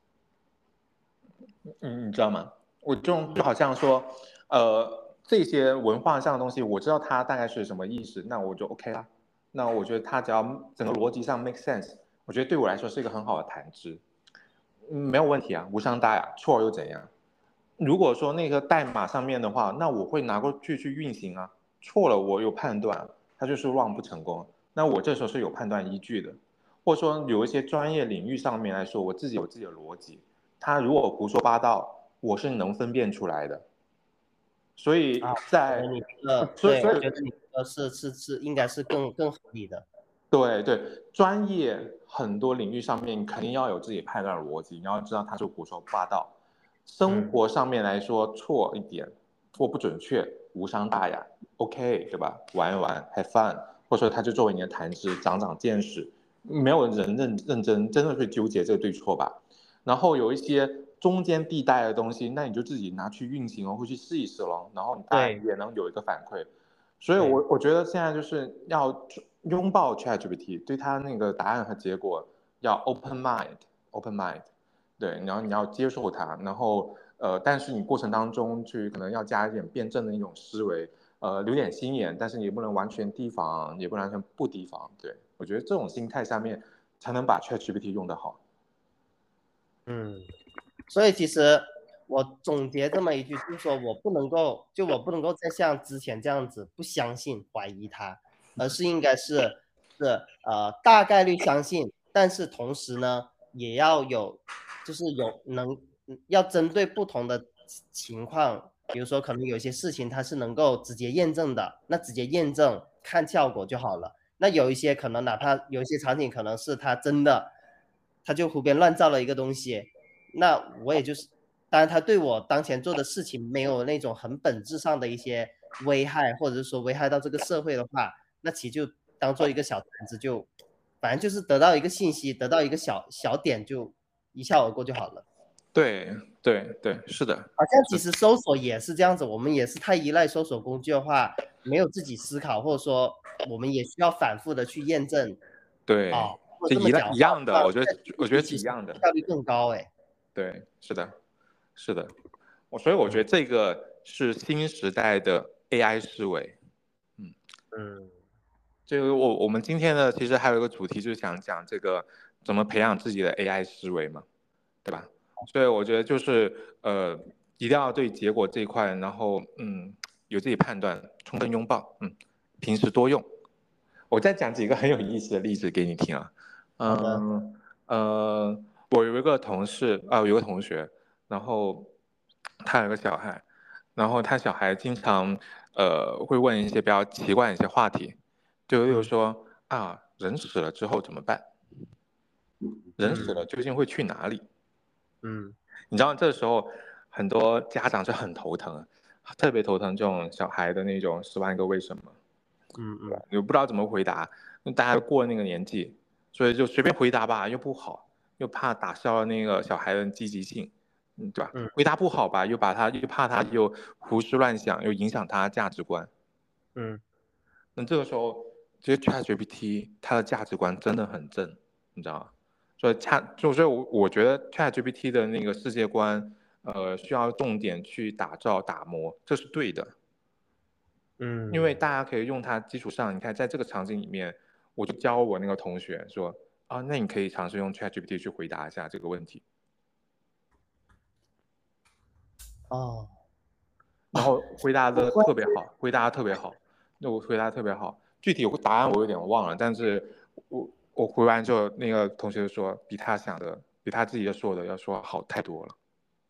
嗯，你知道吗？我这种就好像说，呃，这些文化上的东西，我知道它大概是什么意思，那我就 OK 啦。那我觉得它只要整个逻辑上 make sense，我觉得对我来说是一个很好的谈资。嗯，没有问题啊，无伤大雅，错又怎样？如果说那个代码上面的话，那我会拿过去去运行啊，错了我有判断，它就是 run 不成功，那我这时候是有判断依据的，或者说有一些专业领域上面来说，我自己有自己的逻辑，他如果胡说八道，我是能分辨出来的，所以啊，我觉在， 得你这个，对， 所以所以我觉得你这个是是是应该是更更合理的。 对对，专业很多领域上面肯定要有自己判断逻辑，你要知道他是胡说八道。生嗯， 活上面来说错一点，或不准确，无伤大雅，OK，对吧？玩一玩，have fun，或者说他就作为你的谈资，长长见识。没有人认认真真的去纠结这个对错吧。然后有一些中间地带的东西，那你就自己拿去运行哦，或去试一试咯，然后你大概对也能有一个反馈。所以对， 我，我觉得现在就是要拥抱 ChatGPT，对它那个答案和结果要 open mind，open mind，对，然后你要接受它，然后呃，但是你过程当中去可能要加一点辩证的一种思维，呃，留点心眼，但是你也不能完全提防，也不能完全不提防，对，我觉得这种心态下面才能把 ChatGPT 用得好。 嗯。所以其实我总结这么一句，就是说我不能够，就我不能够再像之前这样子不相信、怀疑他，而是应该是是呃大概率相信，但是同时呢也要有，就是有能要针对不同的情况，比如说可能有些事情它是能够直接验证的，那直接验证看效果就好了。那有一些可能哪怕有一些场景可能是他真的，他就胡编乱造了一个东西。那我也就是，当然他对我当前做的事情没有那种很本质上的一些危害，或者是说危害到这个社会的话，那其实就当做一个小谈子，就反正就是得到一个信息，得到一个小小点，就一笑而过就好了。 对对对，是的， 好像其实搜索也是这样子，我们也是太依赖搜索工具的话，没有自己思考，或者说我们也需要反复的去验证啊。 对， 或者这么这一样讲的话， 一样的，我觉得我觉得是其实一样的， 效率更高哎。 对，是的，是的，我所以我觉得这个是新时代的 A I 思维。嗯， 嗯这个我我们今天呢，其实还有一个主题，就是想讲这个怎么培养自己的 A I 思维嘛，对吧？所以我觉得就是呃，一定要对结果这一块，然后嗯有自己判断，充分拥抱，嗯，平时多用。我再讲几个很有意思的例子给你听啊， 好的， 嗯呃， 我有一个同事啊、呃，有个同学，然后他有个小孩，然后他小孩经常呃会问一些比较奇怪的一些话题，就例如嗯说啊，人死了之后怎么办？人死了嗯究竟会去哪里？ 嗯你知道这时候很多家长就很头疼，特别头疼这种小孩的那种十万个为什么，对吧？ 嗯嗯又不知道怎么回答，那大家都过了那个年纪，所以就随便回答吧，又不好，又怕打消了那个小孩的积极性，嗯，对吧？ 嗯回答不好吧，又把他又怕他又胡思乱想，又影响他价值观。 嗯。 那这个时候，其实 ChatGPT 它的价值观真的很正，你知道吗？所以 Chat 就是我我觉得 ChatGPT 的那个世界观，呃，需要重点去打造打磨，这是对的。因为嗯， 大家可以用它基础上，你看在这个场景里面，我就教我那个同学说啊，那你可以尝试用 ChatGPT 去回答一下这个问题， 哦， 然后回答的我忽然特别好，回答的特别好，那我回答得特别好，具体答案我有点忘了，但是我我回完之后，那个同学就说比他想的，比他自己说的要说好太多了。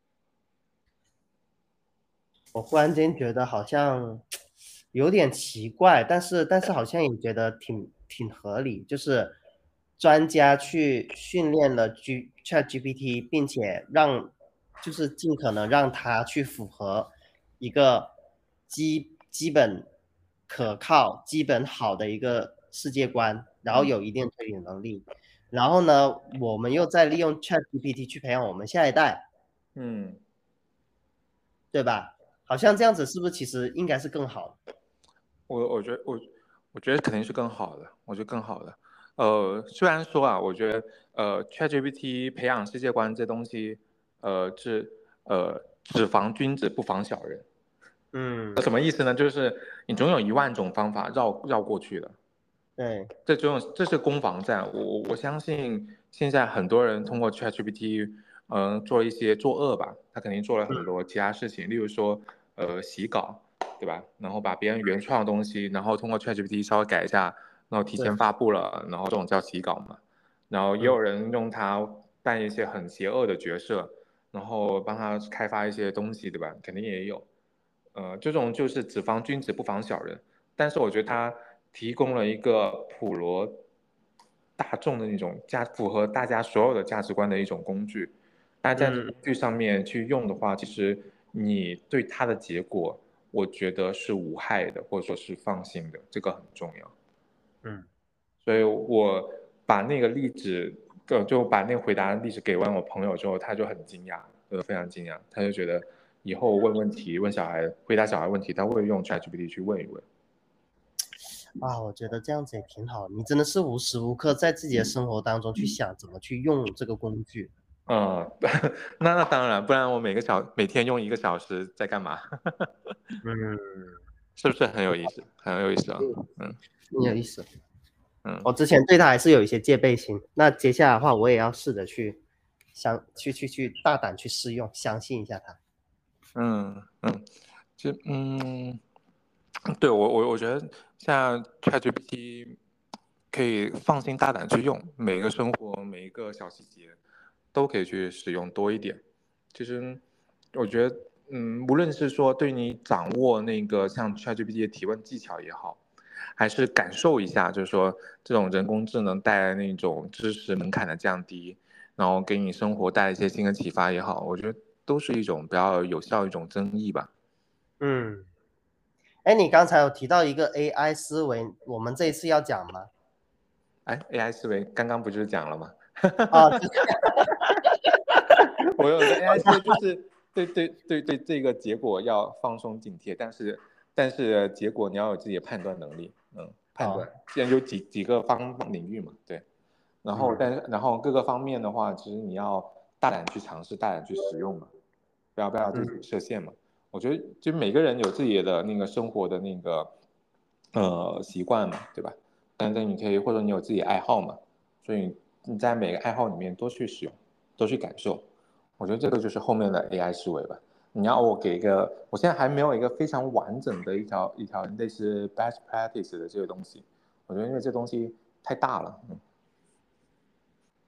我忽然间觉得好像有点奇怪，但是但是好像也觉得挺挺合理，就是专家去训练了 G ChatGPT，并且让就是尽可能让它去符合一个基基本可靠、基本好的一个世界观，然后嗯有一定推理能力，然后呢，我们又再利用 ChatGPT 去培养我们下一代。 嗯。 对吧？好像这样子是不是其实应该是更好的？ 我我觉得我我觉得肯定是更好的，我觉得更好的。呃，虽然说啊，我觉得呃，ChatGPT 培养世界观这东西，呃，是呃，只防君子不防小人。 嗯， 什么意思呢？就是你总有一万种方法绕绕过去的。 对， 这种这是攻防战，我我我相信现在很多人通过 ChatGPT，嗯、呃，做一些作恶吧，他肯定做了很多其他事情，例如说，呃，洗稿，对吧？然后把别人原创的东西，然后通过 ChatGPT 稍微改一下，然后提前对， 发布了，然后这种叫洗稿嘛。然后也嗯有人用它扮一些很邪恶的角色，然后帮他开发一些东西，对吧？肯定也有。呃，这种就是只防君子不防小人，但是我觉得它提供了一个普罗大众的那种价，符合大家所有的价值观的一种工具。大家在这个嗯工具上面去用的话，其实你对它的结果，我觉得是无害的，或者说是放心的，这个很重要。 嗯， 所以我把那个例子，就就把那个回答的例子给完我朋友之后，他就很惊讶，呃，非常惊讶，他就觉得以后问问题，问小孩，回答小孩问题，他会用 ChatGPT 去问一问。 啊，我觉得这样子也挺好。你真的是无时无刻在自己的生活当中去想怎么去用这个工具。 嗯，那那当然，不然我每个小每天用一个小时在干嘛？ 嗯， 是不是很有意思？很有意思啊。 嗯， 嗯挺有意思。 嗯我之前对它还是有一些戒备心，那接下来的话，我也要试着去相去去去大胆去试用，相信一下它。 嗯嗯，就嗯，对我我我觉得像 ChatGPT 可以放心大胆去用，每个生活每一个小细节都可以去使用多一点。其实我觉得，嗯，无论是说对你掌握那个像 ChatGPT 的提问技巧也好，还是感受一下，就是说这种人工智能带来那种知识门槛的降低，然后给你生活带来一些新的启发也好，我觉得都是一种比较有效的一种增益吧。 嗯，哎，你刚才有提到一个 A I 思维，我们这一次要讲吗？ 哎，A I 思维刚刚不就是讲了吗？ 啊，就是我有个 A I 思维就是对对对对这个结果要放松警惕，但是但是结果你要有自己的判断能力，嗯，判断， 哦， 既然有几几个方领域嘛，对，然后嗯但是然后各个方面的话，其实你要大胆去尝试，大胆去使用嘛，不要不要自己嗯设限嘛。我觉得就每个人有自己的那个生活的那个呃习惯嘛，对吧？但是你可以或者你有自己爱好嘛，所以你在每个爱好里面都去使用，都去感受。我觉得这个就是后面的 A I 思维吧。你要我给一个，我现在还没有一个非常完整的一条一条类似 best practice 的这个东西。我觉得因为这东西太大了，嗯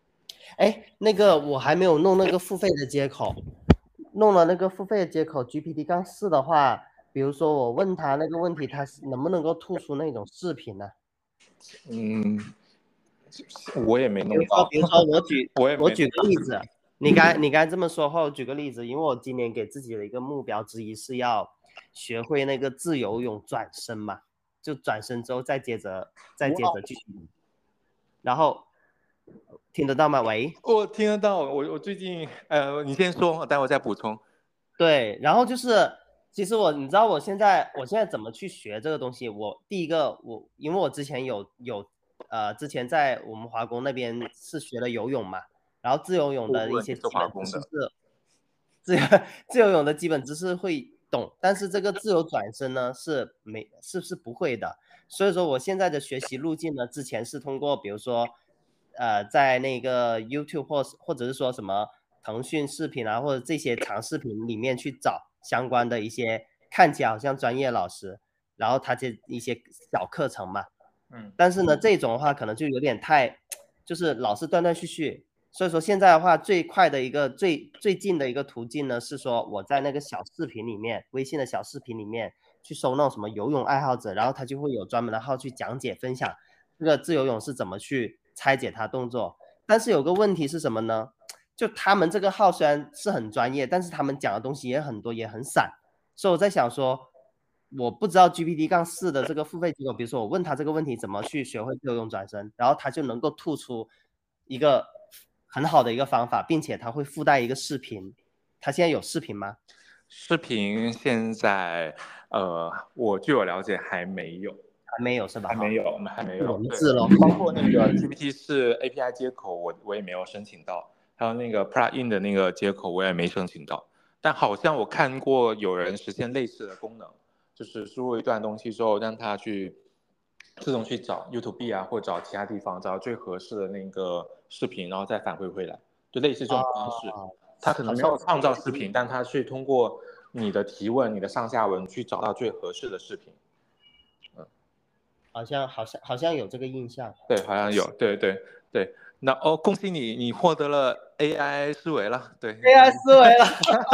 哎，那个我还没有弄那个付费的接口，弄了那个付费的接口 G P T 杠四的话，比如说我问他那个问题，他能不能够吐出那种视频呢？ 嗯，我也没比如说， 弄到， 比如说我举我也没我举个例子，你刚你刚才这么说后，我举个例子，因为我今年给自己的一个目标之一是要学会那个自由泳转身嘛，就转身之后再接着再接着继续，然后听得到吗？喂， 我听得到，我我最近呃，你先说，待会再补充。 对，然后就是其实我你知道我现在我现在怎么去学这个东西？我第一个我因为我之前有有呃之前在我们华工那边是学了游泳嘛，然后自由泳的一些我你是基本知华工的， 识是自由自由泳的基本知识会懂，但是这个自由转身呢是没是是不会的。所以说我现在的学习路径呢，之前是通过比如说呃在那个 YouTube 或或者是说什么腾讯视频啊，或者这些长视频里面去找相关的一些看起来好像专业老师，然后他这一些小课程嘛。 嗯， 但是呢，这种的话可能就有点太，就是老是断断续续。所以说现在的话，最快的一个最最近的一个途径呢，是说我在那个小视频里面，微信的小视频里面去搜那种什么游泳爱好者，然后他就会有专门的号去讲解分享这个自由泳是怎么去拆解它动作。但是有个问题是什么呢？就他们这个号虽然是很专业，但是他们讲的东西也很多，也很散。所以我在想说，我不知道 G P T 杠四的这个付费机构，比如说我问他这个问题怎么去学会自由泳转身，然后他就能够吐出一个很好的一个方法，并且他会附带一个视频。他现在有视频吗？ 视频现在呃，我据我了解还没有， 还没有是吧？ 还没有，我们还没有。 文字咯， 包括那个 G P T 四 A P I 接口，我我也没有申请到，还有那个 Plugin 的那个接口我也没申请到。但好像我看过有人实现类似的功能，就是输入一段东西之后，让它去自动去找 YouTube 啊，或者找其他地方找最合适的那个视频，然后再反馈回来，就类似这种方式。 啊， 它可能没有创造视频，但它去通过你的提问、你的上下文去找到最合适的视频。嗯， 好像好像好像有这个印象。 对，好像有，对对对。那哦，恭喜你，你获得了 A I 思维了，对 A I 思维了，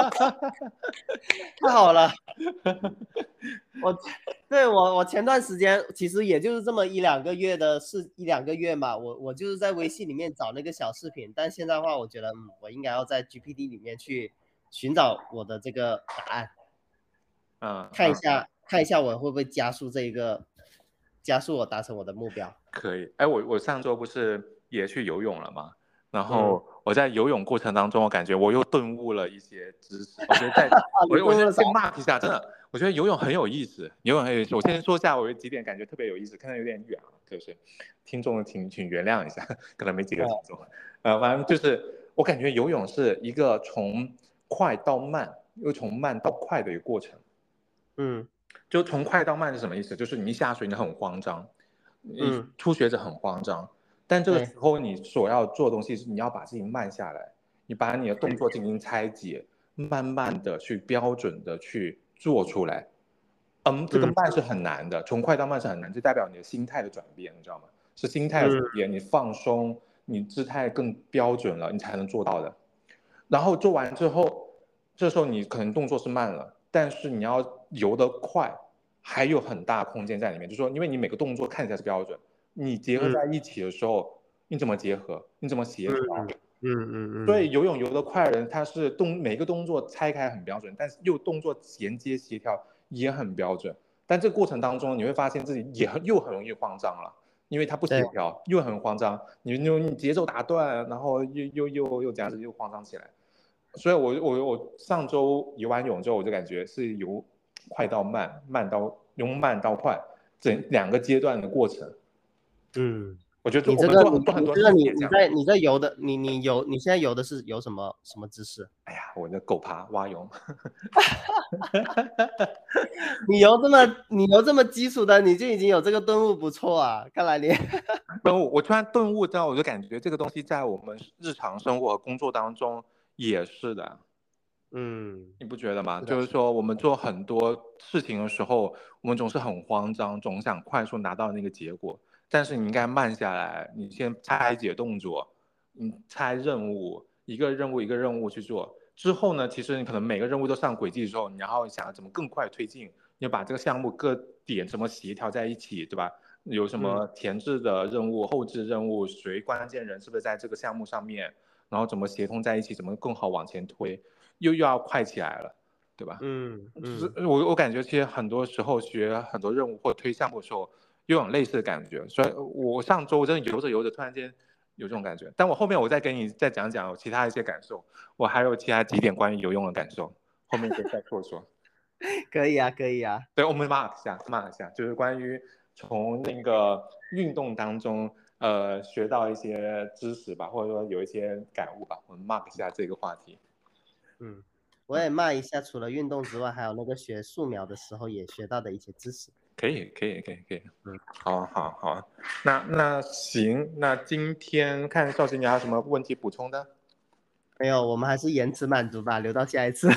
太好了。我对我我前段时间其实也就是这么一两个月的事，一两个月嘛，我我就是在微信里面找那个小视频，但现在的话，我觉得嗯，我应该要在 G P T 里面去寻找我的这个答案， 嗯， 看一下、嗯、看一下我会不会加速这个，加速我达成我的目标。 可以。哎，我我上周不是也去游泳了吗？然后我在游泳过程当中，我感觉我又顿悟了一些知识。我觉得在，我我先先 mark 一下，真的，我觉得游泳很有意思，游泳很有意思。我先说一下我有几点感觉特别有意思，可能有点远啊，就是听众请请原谅一下，可能没几个听众。呃，反正就是我感觉游泳是一个从快到慢，又从慢到快的一个过程。 嗯， 就从快到慢是什么意思？就是你一下水你很慌张，你初学者很慌张，但这个时候你所要做的东西是你要把自己慢下来，你把你的动作进行拆解，慢慢的去标准的去做出来。嗯，这个慢是很难的，从快到慢是很难，就代表你的心态的转变，你知道吗？是心态的转变，你放松，你姿态更标准了，你才能做到的。然后做完之后，这时候你可能动作是慢了，但是你要游得快，还有很大空间在里面。就是说，因为你每个动作看起来是标准，你结合在一起的时候，你怎么结合？你怎么协调？ 嗯嗯嗯。 所以游泳游得快的人，他是动每个动作拆开很标准，但是又动作衔接协调也很标准。但这个过程当中，你会发现自己也很又很容易慌张了。因为他不协调，又很慌张，你你节奏打断，然后又又又又这样子又慌张起来，所以我我我上周游完泳之后，我就感觉是由快到慢，慢到由慢到快，整两个阶段的过程。 嗯， 我觉得你这个你你这个你你在你在游的你你游你现在游的是游什么什么姿势？ 哎呀，我的狗爬蛙泳。 你游这么你游这么基础的，你就已经有这个顿悟，不错啊！看来你顿悟，我突然顿悟到，我就感觉这个东西在我们日常生活和工作当中也是的。 嗯， 你不觉得吗？就是说，我们做很多事情的时候，我们总是很慌张，总想快速拿到那个结果。但是你应该慢下来，你先拆解动作， 你拆任务，一个任务一个任务去做。之后呢，其实你可能每个任务都上轨迹的时候，你然后想怎么更快推进，你把这个项目各点怎么协调在一起，对吧？有什么前置的任务、嗯、后置任务，谁关键人是不是在这个项目上面，然后怎么协同在一起，怎么更好往前推，又又要快起来了，对吧？ 嗯，嗯就是我我感觉其实很多时候学很多任务或推项目的时候，有种类似的感觉。所以我上周真的游着游着，突然间有这种感觉。但我后面我再给你再讲讲其他一些感受，我还有其他几点关于游泳的感受，后面可以再说说。 可以啊，可以啊。 对，我们 mark 一下 mark 一下，就是关于从那个运动当中呃学到一些知识吧，或者说有一些感悟吧，我们 mark 一下这个话题。 嗯，我也 mark 一下，除了运动之外，还有那个学素描的时候也学到的一些知识。 可以，可以，可以，可以。嗯，好，好，好。那那行，那今天看少奇，你还有什么问题补充的？ 没有，我们还是延迟满足吧，留到下一次。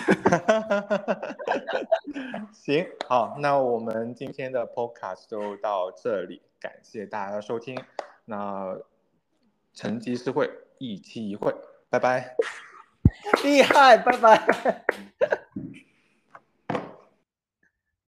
行，好，那我们今天的 podcast 就到这里，感谢大家的收听。那成吉思会一期一会，拜拜。 厉害，拜拜。